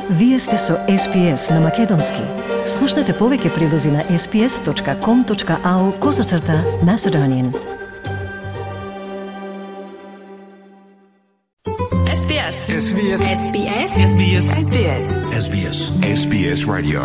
Вие сте со SPS на Македонски. Слушнете повеќе прилози на sps.com.au/Macedonian. SBS. SBS. SBS. SBS. SBS. SBS. SBS Radio.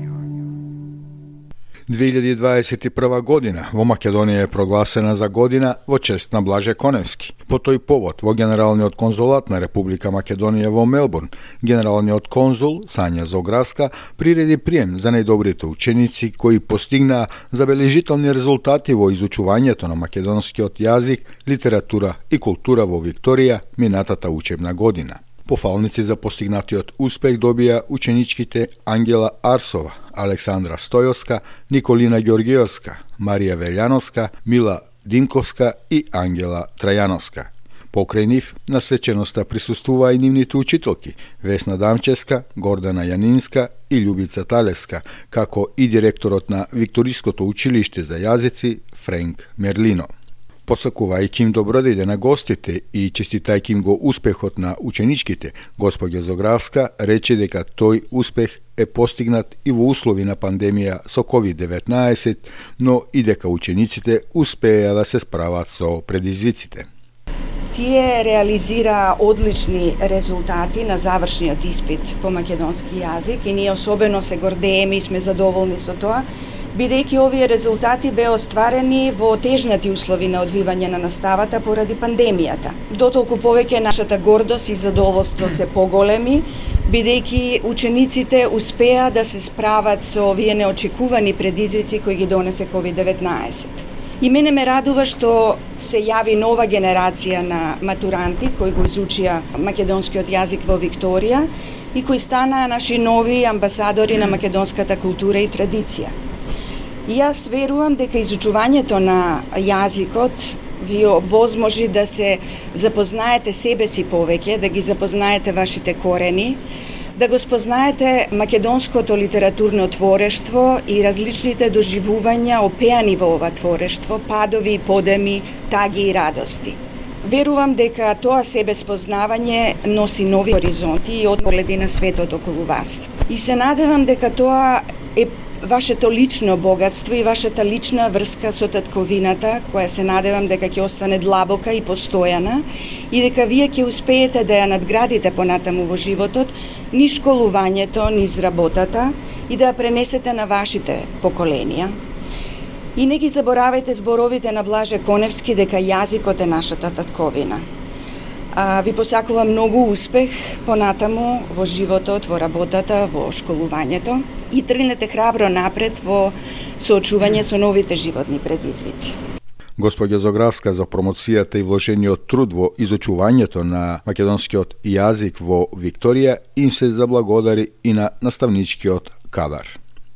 2021 godina во Македонија е прогласена за година во чест на Блаже Коневски. По тој повод, во Генералниот конзулат на Република Македонија во Мелбурн, генералниот конзул Сања Зограска приреди прием за најдобрите ученици кои постигнаа забележителни резултати во изучувањето на македонскиот јазик, литература и култура во Викторија минатата учебна година. Пофалници за постигнатиот успех добија ученичките Ангела Арсова, Александра Стојовска, Николина Ѓоргиевска, Марија Велјановска, Мила Динковска и Ангела Трајановска. Покрај нив на свеченоста присуствуваа и нивните учителки Весна Дамчевска, Гордана Јанинска и Љубица Талеска, како и директорот на Викториското училиште за јазици Френк Мерлино. Посакувајќи им добро дејде на гостите и честитајќи им го успехот на ученичките, госпоѓа Зогравска рече дека тој успех е постигнат и во услови на пандемија со COVID-19, но и дека учениците успеа да се справат со предизвиците. Тие реализира одлични резултати на завршниот испит по македонски јазик и ние особено се гордееме и сме задоволни со тоа, бидејќи овие резултати беа остварени во тежнати услови на одвивање на наставата поради пандемијата. Дотолку повеќе нашата гордост и задоволство се поголеми, бидејќи учениците успеа да се справат со овие неочекувани предизвици кои ги донесе COVID-19. И мене ме радува што се јави нова генерација на матуранти кои го изучија македонскиот јазик во Викторија и кои станаа наши нови амбасадори на македонската култура и традиција. И јас верувам дека изучувањето на јазикот ви овозможи да се запознаете себе си повеќе, да ги запознаете вашите корени, да го спознаете македонското литературно творештво и различните доживувања опеани во ова творештво, падови и подеми, таги и радости. Верувам дека тоа себе спознавање носи нови хоризонти и одгледи на светот околу вас. И се надевам дека тоа е вашето лично богатство и вашата лична врска со татковината, која се надевам дека ќе остане длабока и постојана и дека вие ќе успеете да ја надградите понатаму во животот, ни школувањето, ни работата и да ја пренесете на вашите поколенија. И не ги заборавајте зборовите на Блаже Коневски дека јазикот е нашата татковина. Ви посакувам многу успех понатаму во животот, во работата, во школувањето и тргнете храбро напред во соочување со новите животни предизвици. Господја Зогравска за промоцијата и вложениот труд во изучувањето на македонскиот јазик во Викторија им се заблагодари и на наставничкиот кадар.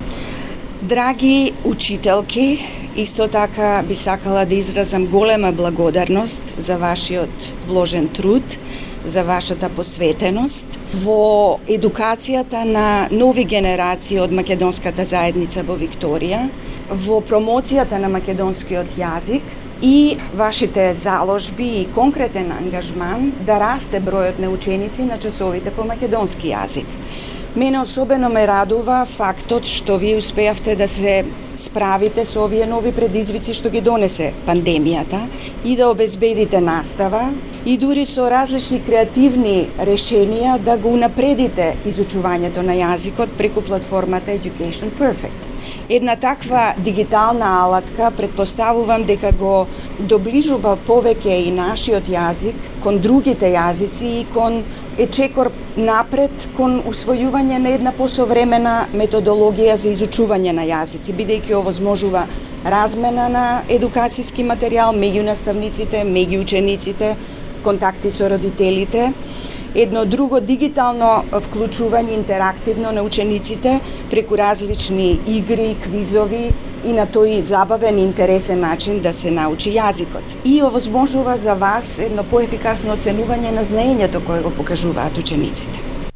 Драги учителки, исто така би сакала да изразам голема благодарност за вашиот вложен труд, за вашата посветеност во едукацијата на нови генерации од македонската заедница во Викторија, во промоцијата на македонскиот јазик и вашите заложби и конкретен ангажман да расте бројот на ученици на часовите по македонски јазик. Мене особено ме радува фактот што вие успеавте да се справите со овие нови предизвици што ги донесе пандемијата и да обезбедите настава и дури со различни креативни решенија да го унапредите изучувањето на јазикот преку платформата Education Perfect. Една таква дигитална алатка предпоставувам дека го доближува повеќе и нашиот јазик кон другите јазици и кон чекор напред кон усвојување на една посовремена методологија за изучување на јазици, бидејќи овозможува размена на едукацијски материјал меѓу наставниците, меѓу учениците, контакти со родителите, едно друго дигитално вклучување интерактивно на учениците преку различни игри, квизови и на тој забавен и интересен начин да се научи јазикот. И овозможува за вас едно поефикасно оценување на знаењето кое го покажуваат учениците.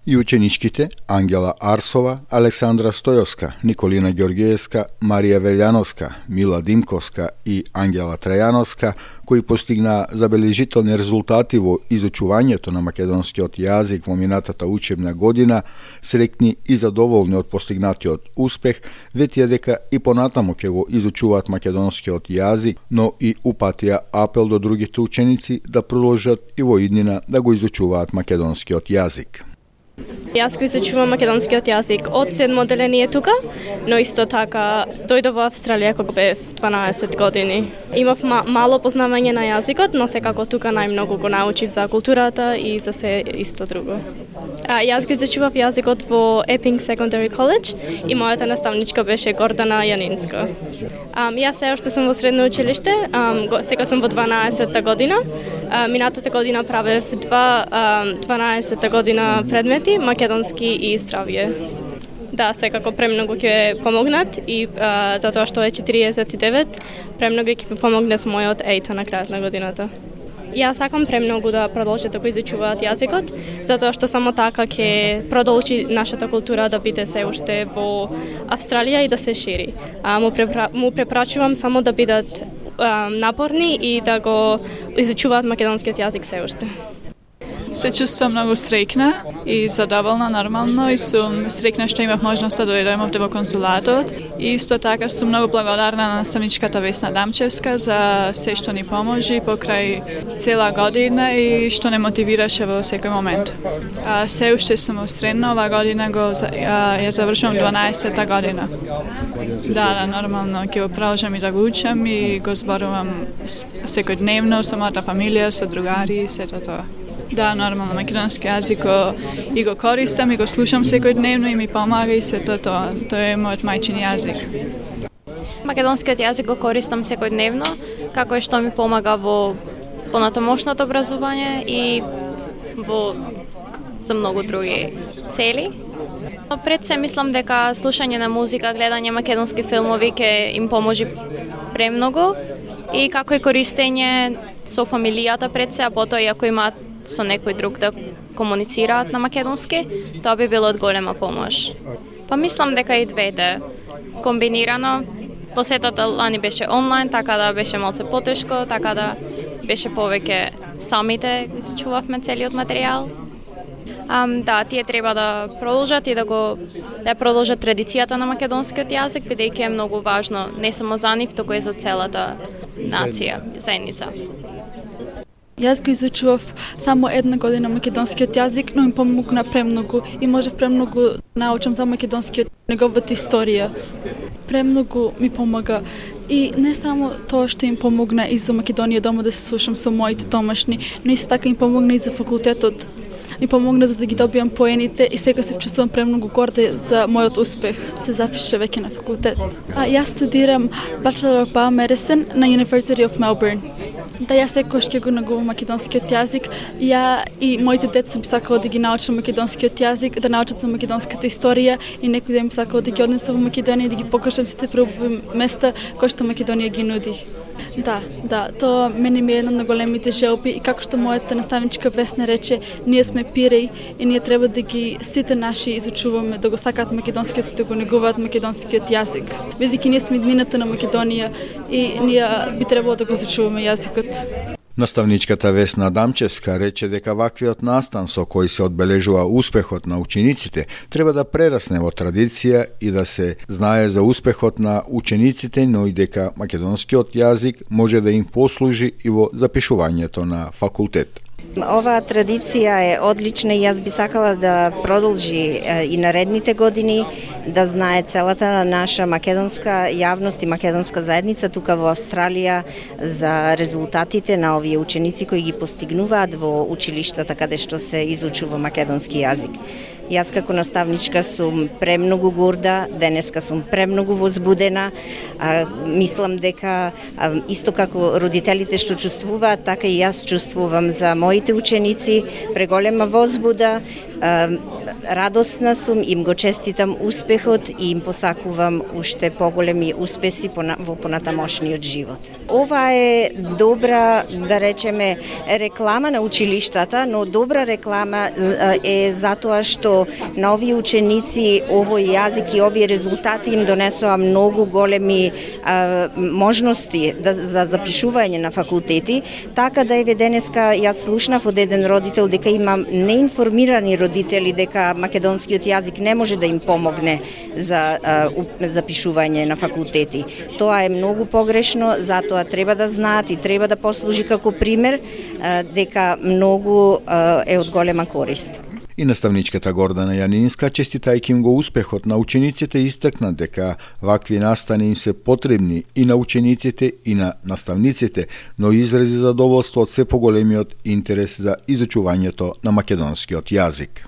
И ученичките Ангела Арсова, Александра Стојовска, Николина Ѓоргиевска, Марија Велјановска, Мила Димковска и Ангела Трајановска, кои постигнаа забележителни резултати во изучувањето на македонскиот јазик во минатата учебна година, среќни и задоволни од постигнатиот успех, ветија дека и понатаму ќе го изучуваат македонскиот јазик, но и упатија апел до другите ученици да продолжат и во иднина да го изучуваат македонскиот јазик. Јас го изучувам македонскиот јазик од 7 одделение тука, но исто така дојдов во Австралија кога бев 12 години. Имав мало познавање на јазикот, но секако тука најмногу го научив за културата и за се исто друго. Јас го изучував јазикот во Epping Secondary College и мојата наставничка беше Гордана Јанинска. Јас се уште сум во средно училиште, сега сум во 12-та година. Минатата година правев 12-та година предмети, македонски и здравје. Да, секако премногу ќе помогнат и затоа што е 49, премногу ќе помогне с мојот ејта на крајот на годината. Јас сакам премногу да продолжат да го изучуваат јазикот, затоа што само така ќе продолжи нашата култура да биде се уште во Австралија и да се шири. Му препрачувам само да бидат напорни и да го изучуваат македонскиот јазик се уште. Се чувствам многу среќна и задоволна нормално и сум среќна што имав можност да дојдем овде во консулатот. И исто така сум многу благодарна на наставничката Весна Дамчевска за се што ни поможи покрај цела година и што не мотивираше во секој момент. Се уште сум во средно, ова година ја завршувам 12-та година. Да, нормално ќе го продолжам и да го учам и го зборувам секојдневно со мојата фамилија, со другари и сето тоа. Да, нормално, македонски јазик и го користам и го слушам секојдневно и ми помага и сето тоа. Тој е мојот мајчин јазик. Македонскиот јазик го користам секојдневно, како и што ми помага во понатамошното образование и за многу други цели. Пред се мислам дека слушање на музика, гледање македонски филмови ќе им поможи премногу и како и користење со фамилијата пред се, а потоа и ако имаат со некој друг да комуницираат на македонски, тоа би било од голема помош. Па мислам дека и двете комбинирано. Посетата лани беше онлайн, така да беше малце потешко, така да беше повеќе самите изучувавме целиот материјал. Да, тие треба да продолжат и да продолжат традицијата на македонскиот јазик, бидејќи е многу важно не само за нив, туку и за целата нација, заедница. Јас го изучував само 1 година македонскиот јазик, но им помогна премногу и можев премногу научам за македонскиот, неговата историја. Премногу ми помага и не само тоа што им помогна и за Македонија дома да се слушам со моите домашни, но исто така им помогна и за факултетот. Ми помогна за да ги добијам поените и сега се чувствувам премногу горда за мојот успех. Се запиша веќе на факултет. Јас студирам Bachelor of Biomedicine на University of Melbourne. Да, јас секогаш ќе го негувам македонскиот јазик. Ја и моите деца би сакала да ги научам македонскиот јазик, да научат за македонската историја и некој ден би сакала да ги однесам во Македонија и да ги покажам сите преубави места кои што Македонија ги нуди. Да, тоа мене ми е една од големите желби и како што мојата наставничка Весна рече, ние сме пиреј и ние треба да ги сите наши изучуваме, да го сакаат македонскиот, да го негуваат македонскиот јазик. Бидејќи ние сме иднината на Македонија и ние би требало да го изучуваме јазикот. Наставничката Весна Дамчевска рече дека ваквиот настан со кој се одбележува успехот на учениците треба да прерасне во традиција и да се знае за успехот на учениците, но и дека македонскиот јазик може да им послужи и во запишувањето на факултет. Оваа традиција е одлична и јас би сакала да продолжи и наредните години, да знае целата наша македонска јавност и македонска заедница тука во Австралија за резултатите на овие ученици кои ги постигнуваат во училиштата каде што се изучува македонски јазик. Јас како наставничка сум премногу горда, денеска сум премногу возбудена. Мислам дека исто како родителите што чувствуваат, така и јас чувствувам за мој моите ученици, преголема возбуда, радосна сум, им го честитам успехот и им посакувам уште поголеми успеси во понатамошниот живот. Ова е добра, да речеме, реклама на училиштата, но добра реклама е затоа што на овие ученици овој јазик и овие резултати им донесоа многу големи можности за запишување на факултети, така да еве денеска јас слушнав од еден родител дека имам неинформирани родители дека македонскиот јазик не може да им помогне за запишување на факултети. Тоа е многу погрешно, затоа треба да знаат и треба да послужи како пример дека многу е од голема корист. И наставничката Гордана Јанинска, честитајќи им го успехот на учениците, истакна дека вакви настани им се потребни и на учениците и на наставниците, но изрази задоволство од се поголемиот интерес за изучувањето на македонскиот јазик.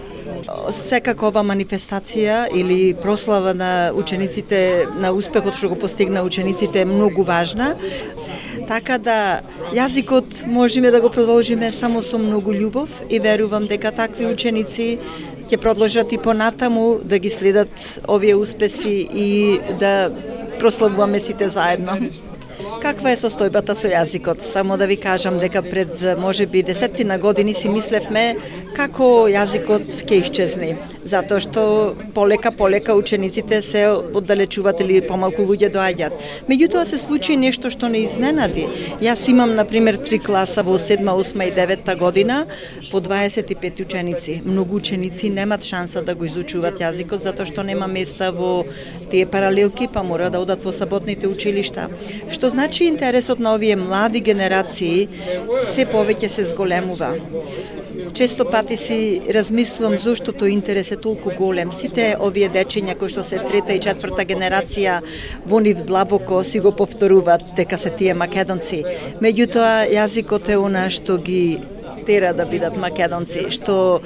Секако ова манифестација или прослава на учениците, на успехот што го постигна учениците е многу важна. Така да јазикот можеме да го продолжиме само со многу љубов и верувам дека такви ученици ќе продолжат и понатаму да ги следат овие успеси и да прославуваме сите заедно. Каква е состојбата со јазикот? Само да ви кажам дека пред можеби 10 години си мислевме како јазикот ќе исчезне, затоа што полека учениците се оддалечуваат или помалку луѓе доаѓаат. Меѓутоа се случи нешто што не изненади. Јас имам на пример 3 класа во 7, 8 и 9 година по 25 ученици. Многу ученици немат шанса да го изучуваат јазикот затоа што нема места во тие паралелки, па мора да одат во саботните училишта. Што значи интересот на овие млади генерации се повеќе се зголемува. Често пати си размислувам зошто тој интерес е толку голем. Сите овие дечиња кои што се 3-та и 4-та генерација во нив длабоко си го повторуваат дека се тие македонци. Меѓутоа јазикот е она што ги тера да бидат македонци, што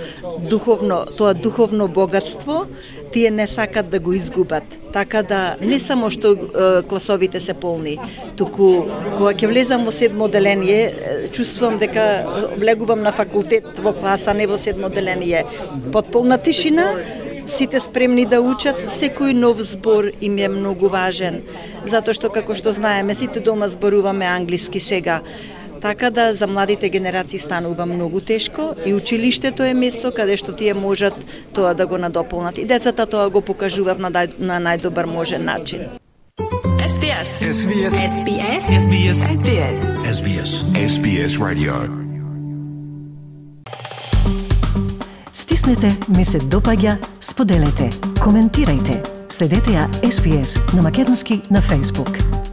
тоа духовно богатство тие не сакат да го изгубат. Така да не само што класовите се полни, туку кога ќе влезам во 7 оделение, чувствувам дека влегувам на факултет во класа, не во 7 оделение. Потполна тишина, сите спремни да учат, секој нов збор им е многу важен, затоа што како што знаеме, сите дома зборуваме англиски сега. Така да за младите генерации станува многу тешко и училиштето е место каде што тие можат тоа да го надополнат. И децата тоа го покажуваат на најдобар можен начин. SBS. SBS. SBS. SBS. SBS. SBS. SBS Radio. Стиснете, ми се допаѓа, споделете, коментирајте. Следете ја SBS на македонски на Facebook.